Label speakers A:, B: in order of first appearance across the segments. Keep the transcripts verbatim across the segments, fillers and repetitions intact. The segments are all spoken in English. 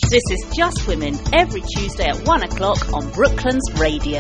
A: This is Just Women, every Tuesday at one o'clock on Brooklands Radio.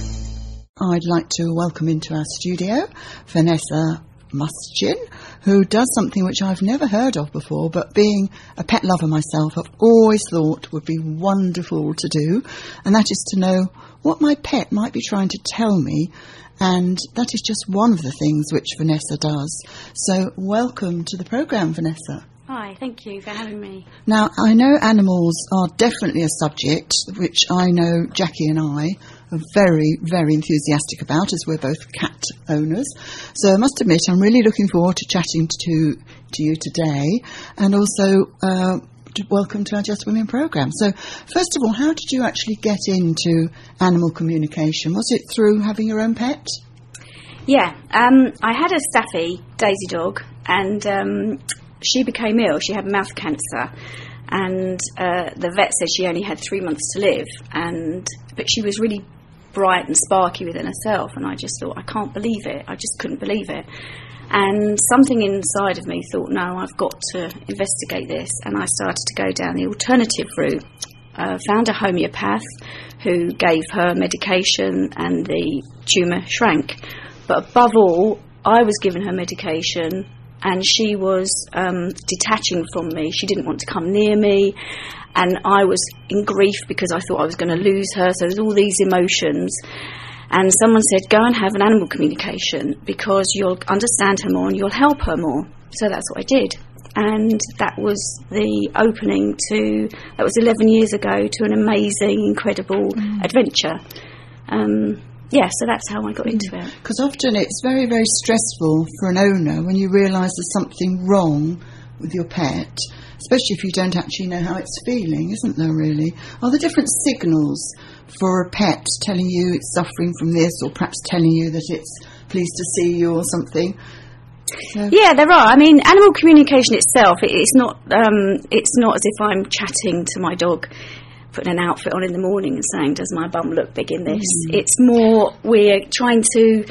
B: I'd like to welcome into our studio Vanessa Muschin, who does something which I've never heard of before, but being a pet lover myself, I've always thought would be wonderful to do, and that is to know what my pet might be trying to tell me, and that is just one of the things which Vanessa does. So welcome to the programme, Vanessa.
C: Hi, thank you for having me.
B: Now, I know animals are definitely a subject which I know Jackie and I are very, very enthusiastic about, as we're both cat owners. So I must admit, I'm really looking forward to chatting to, to you today, and also uh, to welcome to our Just Women programme. So, first of all, how did you actually get into animal communication? Was it through having your own pet?
C: Yeah, um, I had a Staffy, Daisy dog, and um, she became ill. She had mouth cancer, and uh, the vet said she only had three months to live, and but she was really bright and sparky within herself, and I just thought, I can't believe it. I just couldn't believe it. And something inside of me thought, no, I've got to investigate this, and I started to go down the alternative route. Uh, found a homeopath who gave her medication, and the tumour shrank. But above all, I was giving her medication, and she was um, detaching from me. She didn't want to come near me, and I was in grief because I thought I was going to lose her. So there's all these emotions. And someone said, go and have an animal communication because you'll understand her more and you'll help her more. So that's what I did. And that was the opening to, that was eleven years ago, to an amazing, incredible mm. adventure. Um, yeah, so that's how I got mm. into it.
B: Because often it's very, very stressful for an owner when you realise there's something wrong with your pet, especially if you don't actually know how it's feeling, isn't there, really? Are there different signals for a pet telling you it's suffering from this, or perhaps telling you that it's pleased to see you or something? So.
C: Yeah, there are. I mean, animal communication itself, it, it's not um, it's not as if I'm chatting to my dog, putting an outfit on in the morning and saying, does my bum look big in this? Mm. It's more, we're trying to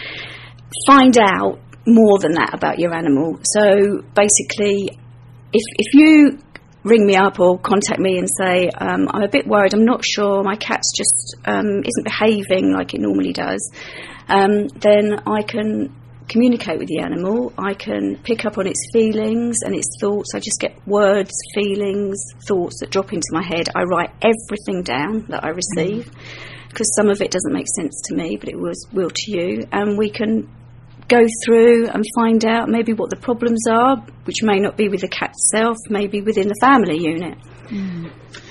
C: find out more than that about your animal. So basically, if if you ring me up or contact me and say, um, I'm a bit worried, I'm not sure, my cat's just um, isn't behaving like it normally does, um, then I can communicate with the animal. I can pick up on its feelings and its thoughts. I just get words, feelings, thoughts that drop into my head. I write everything down that I receive, because mm. some of it doesn't make sense to me, but it was, will to you, and we can go through and find out maybe what the problems are, which may not be with the cat itself, maybe within the family unit.
B: Mm.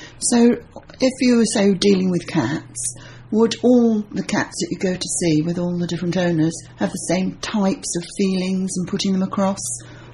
B: So if you were, say, dealing with cats, would all the cats that you go to see with all the different owners have the same types of feelings and putting them across?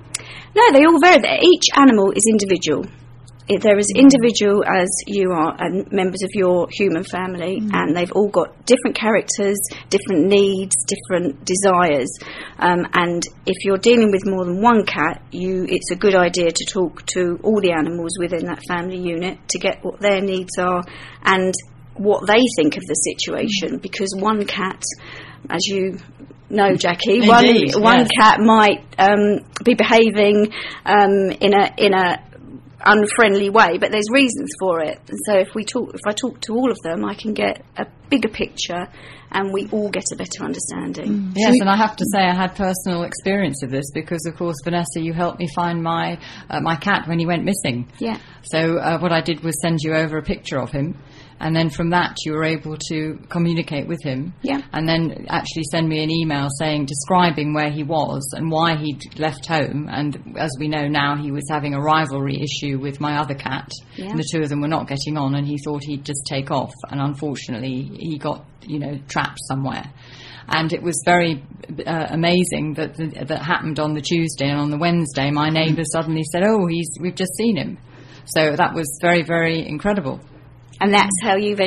C: No, they all vary. Each animal is individual. They're as individual as you are, and members of your human family, mm. and they've all got different characters, different needs, different desires. Um, and if you're dealing with more than one cat, you it's a good idea to talk to all the animals within that family unit to get what their needs are and what they think of the situation. Mm. Because one cat, as you know, Jackie,
A: Indeed,
C: one one
A: yes.
C: cat might um, be behaving um, in a in a unfriendly way, but there's reasons for it. And so if we talk if I talk to all of them, I can get a bigger picture and we all get a better understanding.
D: Mm. Yes, and I have to say I had personal experience of this because, of course, Vanessa, you helped me find my uh, my cat when he went missing.
C: Yeah.
D: So uh, what I did was send you over a picture of him, and then from that you were able to communicate with him.
C: Yeah.
D: And then actually send me an email saying, describing where he was and why he'd left home. And as we know now, he was having a rivalry issue with my other cat.
C: Yeah.
D: And the two of them were not getting on, and he thought he'd just take off. And unfortunately, he got, you know, trapped somewhere. And it was very uh, amazing that the, that happened on the Tuesday, and on the Wednesday, my neighbour suddenly said, "Oh, he's we've just seen him." So that was very, very incredible.
C: And that's how you've ended up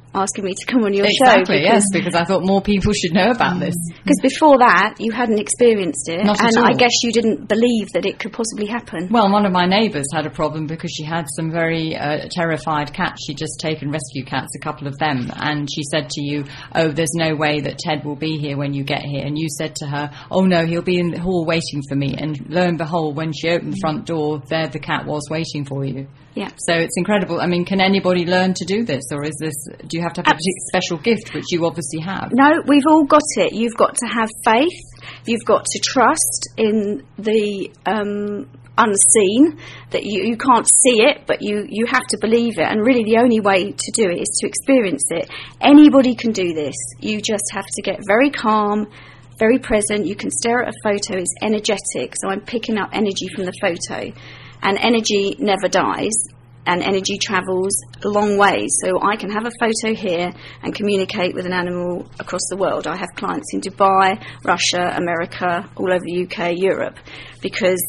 C: asking me to come on your
D: exactly,
C: show.
D: Exactly, yes, because I thought more people should know about this.
C: Because before that, you hadn't experienced it.
D: Not
C: and
D: at all.
C: I guess you didn't believe that it could possibly happen.
D: Well, one of my neighbours had a problem because she had some very uh, terrified cats. She'd just taken rescue cats, a couple of them, and she said to you, oh, there's no way that Ted will be here when you get here. And you said to her, oh, no, he'll be in the hall waiting for me. And lo and behold, when she opened the front door, there the cat was waiting for you.
C: Yeah.
D: So it's incredible. I mean, can anybody learn to do this, or is this? Do you have to have a special gift, which you obviously have?
C: No, we've all got it. You've got to have faith. You've got to trust in the um, unseen, that you, you can't see it, but you, you have to believe it. And really the only way to do it is to experience it. Anybody can do this. You just have to get very calm, very present. You can stare at a photo. It's energetic. So I'm picking up energy from the photo. And energy never dies, and energy travels a long way. So I can have a photo here and communicate with an animal across the world. I have clients in Dubai, Russia, America, all over the U K, Europe, because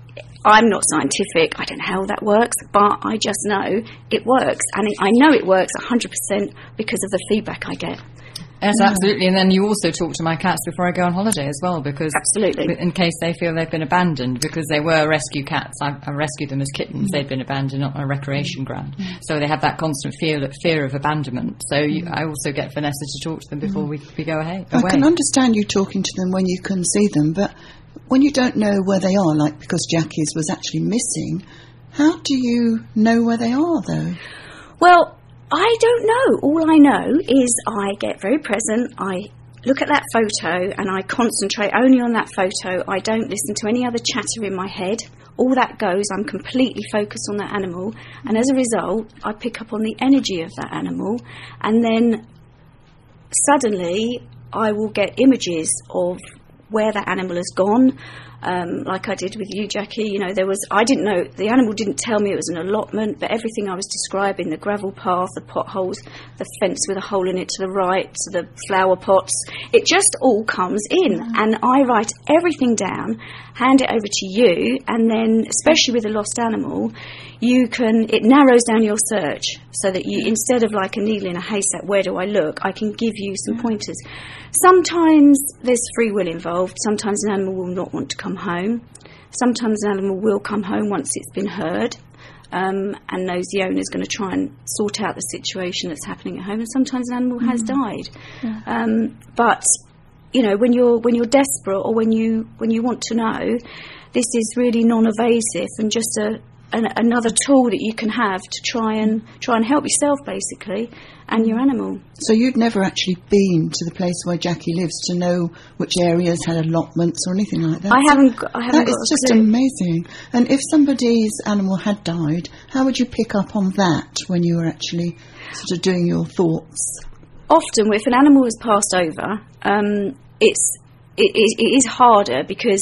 C: I'm not scientific. I don't know how that works, but I just know it works. And I know it works one hundred percent because of the feedback I get.
D: Yes, absolutely. And then you also talk to my cats before I go on holiday as well, because
C: absolutely,
D: in case they feel they've been abandoned, because they were rescue cats. I, I rescued them as kittens. Mm. They'd been abandoned on a recreation ground, mm. so they have that constant fear fear of abandonment. So you, I also get Vanessa to talk to them before mm. we, we go ahead.
B: I away. can understand you talking to them when you can see them, but when you don't know where they are, like because Jackie's was actually missing, how do you know where they are, though?
C: Well, I don't know. All I know is I get very present. I look at that photo and I concentrate only on that photo. I don't listen to any other chatter in my head. All that goes, I'm completely focused on that animal. And as a result, I pick up on the energy of that animal. And then suddenly I will get images of where that animal has gone. Um, like I did with you, Jackie, you know, there was, I didn't know, the animal didn't tell me it was an allotment, but everything I was describing, the gravel path, the potholes, the fence with a hole in it to the right, the flower pots, it just all comes in. Mm. And I write everything down, hand it over to you, and then, especially with a lost animal, you can, it narrows down your search so that you, instead of like a needle in a haystack, where do I look, I can give you some pointers. Sometimes there's free will involved. Sometimes an animal will not want to come home. Sometimes an animal will come home once it's been heard um, and knows the owner's going to try and sort out the situation that's happening at home. And sometimes an animal mm. has died. Yeah. Um, but you know, when you're when you're desperate or when you when you want to know, this is really non-evasive and just a An, another tool that you can have to try and try and help yourself, basically, and your animal.
B: So you'd never actually been to the place where Jackie lives to know which areas had allotments or anything like that?
C: I
B: so
C: haven't. I haven't.
B: That is just amazing. And if somebody's animal had died, how would you pick up on that when you were actually sort of doing your thoughts?
C: Often, if an animal has passed over, um, it's it, it, it is harder because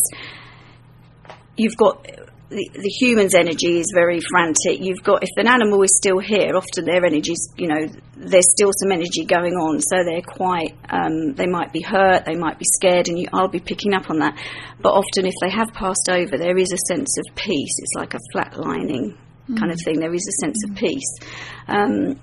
C: you've got. The, the human's energy is very frantic. You've got, if an animal is still here, often their energy's, you know, there's still some energy going on, so they're quite, um, they might be hurt, they might be scared, and you, I'll be picking up on that. But often if they have passed over, there is a sense of peace. It's like a flatlining mm. kind of thing. There is a sense mm. of peace. Um,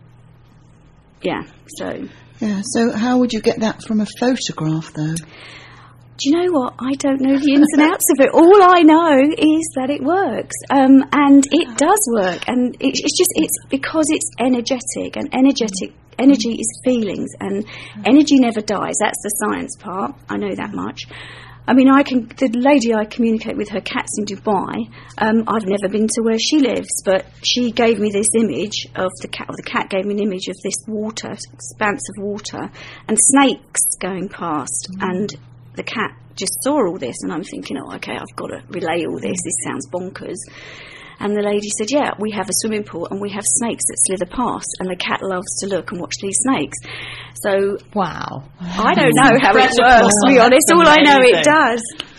C: yeah, so.
B: Yeah, so how would you get that from a photograph, though?
C: Do you know what? I don't know the ins and outs of it. All I know is that it works, um, and it does work. And it, it's just it's because it's energetic, and energetic energy is feelings, and energy never dies. That's the science part. I know that much. I mean, I can. The lady I communicate with, her cat's in Dubai. Um, I've never been to where she lives, but she gave me this image of the cat. Or the cat gave me an image of this water, expanse of water, and snakes going past, mm. and the cat just saw all this, and I'm thinking, oh, okay, I've got to relay all this. This sounds bonkers. And the lady said, yeah, we have a swimming pool and we have snakes that slither past, and the cat loves to look and watch these snakes. So,
D: wow.
C: I don't know how it works, to be honest. All I know, it does.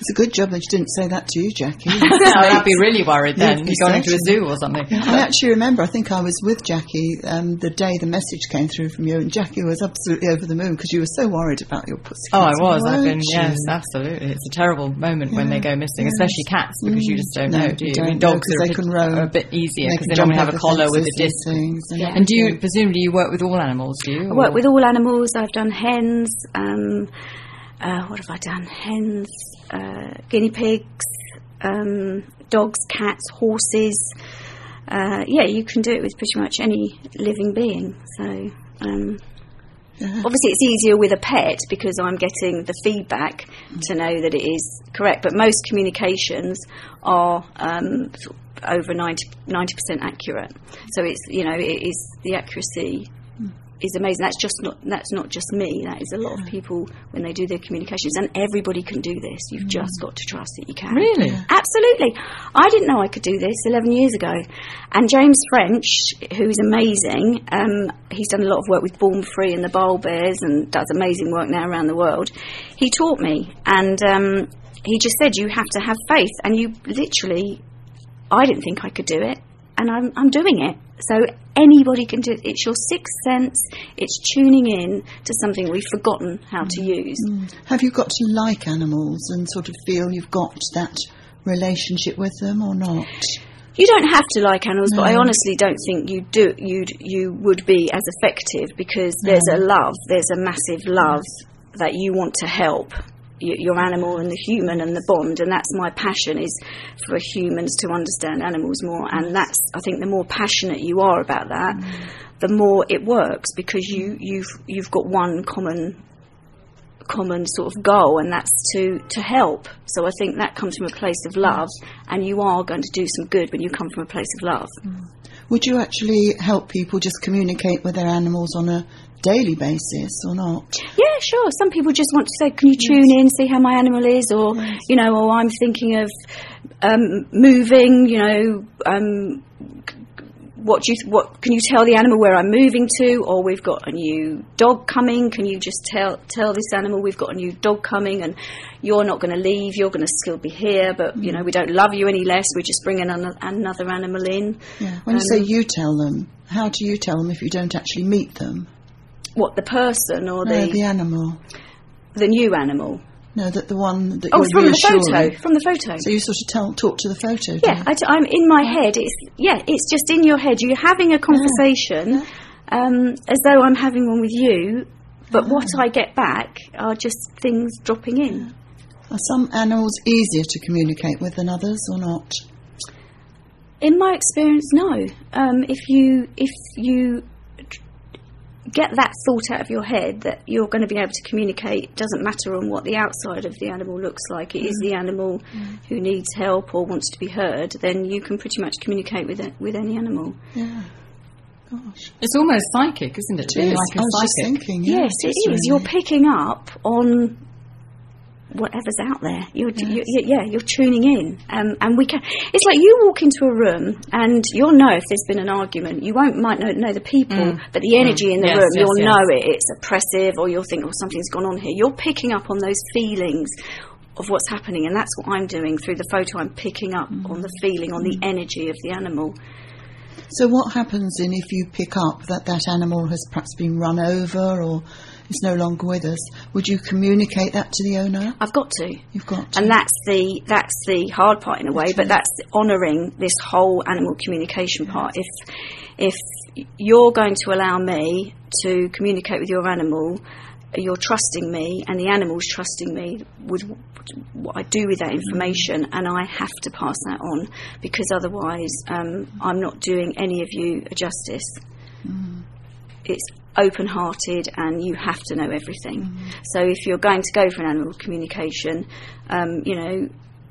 B: It's a good job that you didn't say that to you, Jackie.
D: I'd be really worried then.
B: You'd
D: You've
B: be
D: gone into a
B: certain.
D: zoo or something.
B: I actually remember, I think I was with Jackie um, the day the message came through from you, and Jackie was absolutely over the moon because you were so worried about your pussy.
D: Oh, I was. I've
B: weren't
D: been,
B: you?
D: yes, absolutely. It's a terrible moment when they go missing,
B: Yes.
D: especially cats, because you just don't
B: No,
D: know, do
B: you
D: you? I mean,
B: don't know,
D: dogs
B: 'cause
D: are,
B: they
D: a bit,
B: can roam.
D: are a bit easier
B: They
D: because
B: can
D: they
B: jump
D: normally have a
B: over
D: collar with a
B: fences and
D: disc.
B: things and
C: Yeah.
D: And do you,
B: everything.
D: presumably you work with all animals, do you?
C: I work
D: or-
C: with all animals. I've done hens. Um, uh, what have I done? Hens, uh, guinea pigs, um, dogs, cats, horses. Uh, yeah, you can do it with pretty much any living being. So. Um,
B: Yeah.
C: Obviously, it's easier with a pet because I'm getting the feedback to know that it is correct. But most communications are um, sort of over ninety percent accurate. So it's, you know, it is, the accuracy is amazing. That's just not that's not just me. That is a lot of people when they do their communications, and everybody can do this. You've just got to trust that you can.
D: Really?
C: Absolutely. I didn't know I could do this eleven years ago. And James French, who is amazing, um, he's done a lot of work with Born Free and the Bowl Bears and does amazing work now around the world. He taught me, and um, he just said, you have to have faith. And you literally, I didn't think I could do it, and I'm, I'm doing it. So anybody can do it. It's your sixth sense. It's tuning in to something we've forgotten how to use.
B: Have you got to like animals and sort of feel you've got that relationship with them or not?
C: You don't have to like animals, but I
B: No.
C: honestly don't think you do. You you would be as effective because there's a love. There's a massive love that you want to help y- your animal and the human and the bond, and that's my passion, is for humans to understand animals more. And that's, I think, the more passionate you are about that, the more it works, because you you've you've got one common common sort of goal, and that's to to help. So I think that comes from a place of love, and you are going to do some good when you come from a place of love.
B: Would you actually help people just communicate with their animals on a daily basis or not?
C: Yeah, sure. Some people just want to say, can you tune in, see how my animal is, or, you know, or I'm thinking of um, moving, you know, um, what do you, th- what can you tell the animal where I'm moving to, or we've got a new dog coming, can you just tell tell this animal we've got a new dog coming and you're not going to leave, you're going to still be here, but, you know, we don't love you any less, we're just bringing an- another animal in.
B: Yeah. When you
C: Um,
B: say you tell them, how do you tell them if you don't actually meet them?
C: What, the person or
B: No,
C: the,
B: the animal.
C: the new animal?
B: No, that the one that
C: Oh,
B: you're
C: from the
B: reassuring.
C: photo. From the photo.
B: So you sort of tell, talk to the photo. do
C: Yeah,
B: you?
C: I t- I'm in my head. It's yeah, it's just in your head. You're having a conversation um, as though I'm having one with you, but what I get back are just things dropping in.
B: Are some animals easier to communicate with than others or not?
C: In my experience, no. Um, if you if you get that thought out of your head that you're going to be able to communicate, it doesn't matter on what the outside of the animal looks like, it is the animal who needs help or wants to be heard, then you can pretty much communicate with it, with any animal.
B: Yeah. Gosh.
D: It's almost psychic, isn't it?
B: It is.
D: Like a
B: I was just
D: psychic.
B: thinking.
C: Yes,
B: yes,
C: it
B: it's
C: is. You're
B: really-
C: picking up on whatever's out there. You're, you you yeah, you're tuning in, um, and we can. It's like you walk into a room and you'll know if there's been an argument. You won't might know, know the people,
D: Mm.
C: but the energy in the
D: Yes,
C: room,
D: yes,
C: you'll
D: yes.
C: know it. It's oppressive, or you'll think, oh, something's gone on here. You're picking up on those feelings of what's happening, and that's what I'm doing through the photo. I'm picking up on the feeling, on the energy of the animal.
B: So what happens in if you pick up that that animal has perhaps been run over or is no longer with us? Would you communicate that to the owner?
C: I've got to.
B: You've got to.
C: And that's the that's the hard part in a way, but that's honouring this whole animal communication part. If if you're going to allow me to communicate with your animal, you're trusting me, and the animal's trusting me with what I do with that information, and I have to pass that on, because otherwise um, I'm not doing any of you a justice. It's open-hearted, and you have to know everything. So if you're going to go for an animal communication, um, you know,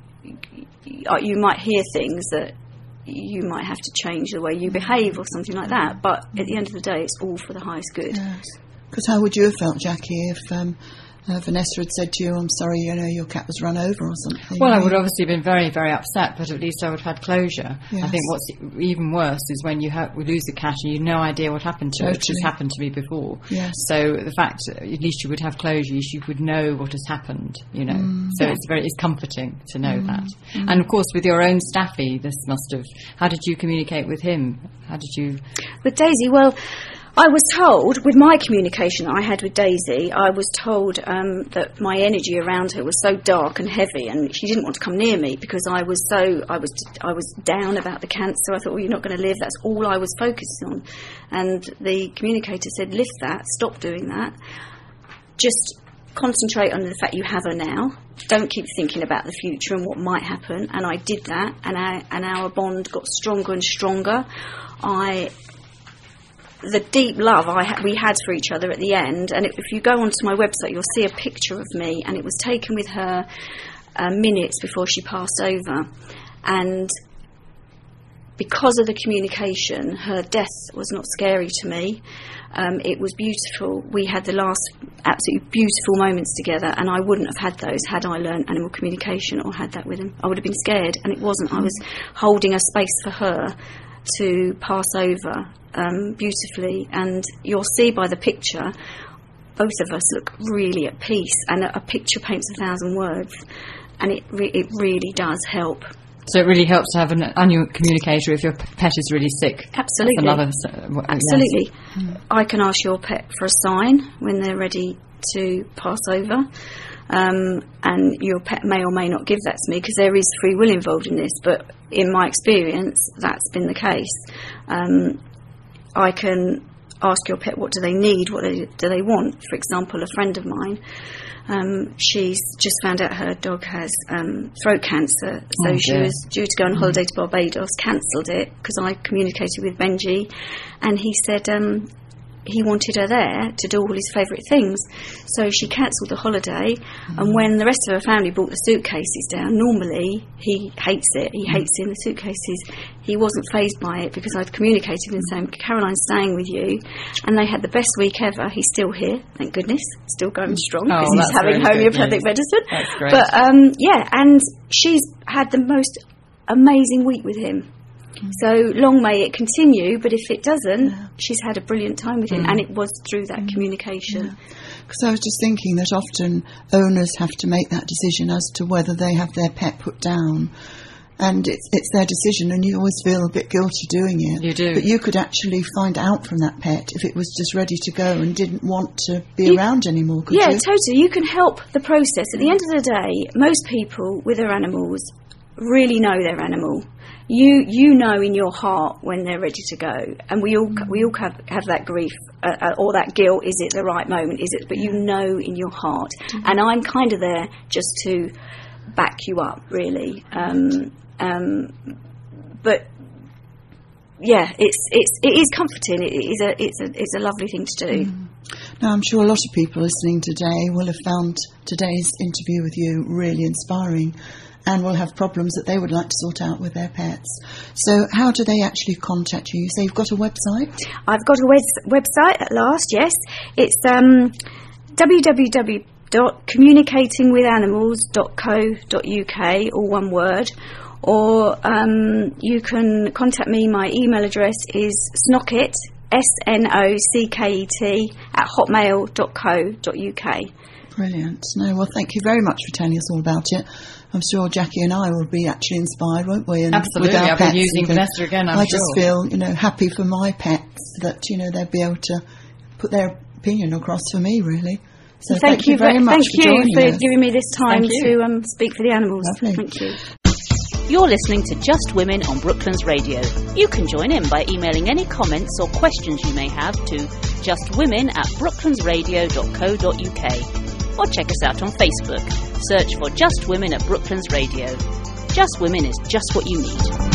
C: y- you might hear things that you might have to change the way you behave or something like that, but at the end of the day, it's all for the highest good.
B: Because how would you have felt, Jackie, if um, uh, Vanessa had said to you, I'm sorry, you know, your cat was run over or something.
D: Well, I
B: mean,
D: would obviously have been very, very upset, but at least I would have had closure.
B: Yes.
D: I think what's even worse is when you ha- we lose a cat and you have no idea what happened to
B: Totally.
D: it, which has happened to me before.
B: Yes.
D: So the fact, uh, at least you would have closure, you would know what has happened, you know.
B: Mm.
D: So it's very, it's comforting to know
B: Mm.
D: that. Mm. And of course, with your own Staffy, this must have, how did you communicate with him? How did you...
C: With Daisy, well, I was told, with my communication that I had with Daisy, I was told um, that my energy around her was so dark and heavy, and she didn't want to come near me because I was so, I was I was down about the cancer. I thought, well, you're not going to live. That's all I was focusing on. And the communicator said, lift that, stop doing that. Just concentrate on the fact you have her now. Don't keep thinking about the future and what might happen. And I did that, and our, and our bond got stronger and stronger. I... The deep love I ha- we had for each other at the end, and if you go onto my website, you'll see a picture of me, and it was taken with her uh, minutes before she passed over. And because of the communication, her death was not scary to me. Um, it was beautiful. We had the last absolutely beautiful moments together, and I wouldn't have had those had I learned animal communication or had that with him. I would have been scared, and it wasn't. I was holding a space for her to pass over um, beautifully, and you'll see by the picture both of us look really at peace, and a, a picture paints a thousand words, and it re- it really does help.
D: So it really helps to have an annual communicator if your p- pet is really sick.
C: Absolutely.
D: That's another, uh, what,
C: Absolutely.
D: Yes. Mm.
C: I can ask your pet for a sign when they're ready to pass over, um, and your pet may or may not give that to me because there is free will involved in this, but in my experience that's been the case. Um, I can ask your pet what do they need, what do they want. For example, a friend of mine, um, she's just found out her dog has um, throat cancer, so
D: oh,
C: she
D: dear.
C: was due to go on holiday to Barbados, cancelled it because I communicated with Benji, and he said um, he wanted her there to do all his favourite things. So she cancelled the holiday, mm. and when the rest of her family brought the suitcases down, normally he hates it, he hates it in the suitcases. He wasn't fazed by it because I'd communicated with him saying, Caroline's staying with you, and they had the best week ever. He's still here, thank goodness, still going strong because
D: oh,
C: he's having homeopathic medicine.
D: That's great.
C: But um, yeah, and she's had the most amazing week with him. So long may it continue, but if it doesn't, yeah. she's had a brilliant time with him, mm. and it was through that mm. communication.
B: Because yeah. I was just thinking that often owners have to make that decision as to whether they have their pet put down, and it's it's their decision, and you always feel a bit guilty doing it.
D: You do.
B: But you could actually find out from that pet if it was just ready to go and didn't want to be
C: you,
B: around anymore, could
C: yeah,
B: you?
C: Yeah, totally. You can help the process. At the end of the day, most people with their animals really know their animal. You you know in your heart when they're ready to go, and we all mm. we all have, have that grief uh, uh, or that guilt. Is it the right moment? Is it? But you know in your heart, mm. and I'm kind of there just to back you up, really. Um, um, but yeah, it's it's it is comforting. It is a it's a it's a lovely thing to do.
B: Mm. Now, I'm sure a lot of people listening today will have found today's interview with you really inspiring, and will have problems that they would like to sort out with their pets. So how do they actually contact you? You say you've got a website?
C: I've got a web- website at last, yes. It's um, w w w dot communicating with animals dot co dot u k, all one word. Or um, you can contact me. My email address is snocket, S N O C K E T, at hotmail dot co dot u k.
B: Brilliant. No, well, thank you very much for telling us all about it. I'm sure Jackie and I will be actually inspired, won't we? And
D: absolutely.
B: with our
D: I'll
B: pets
D: be using Vanessa again, I'm
B: I
D: sure.
B: just feel, you know, happy for my pets that, you know, they'll be able to put their opinion across for me, really. So
C: thank,
B: thank you,
C: you
B: very much
C: thank
B: for joining
C: you for
B: us.
C: giving me this time
D: to
C: um, speak for the animals.
B: Lovely.
C: Thank you.
A: You're listening to Just Women on Brooklands Radio. You can join in by emailing any comments or questions you may have to justwomen at brooklands radio dot co dot u k. Or check us out on Facebook. Search for Just Women at Brooklands Radio. Just Women is just what you need.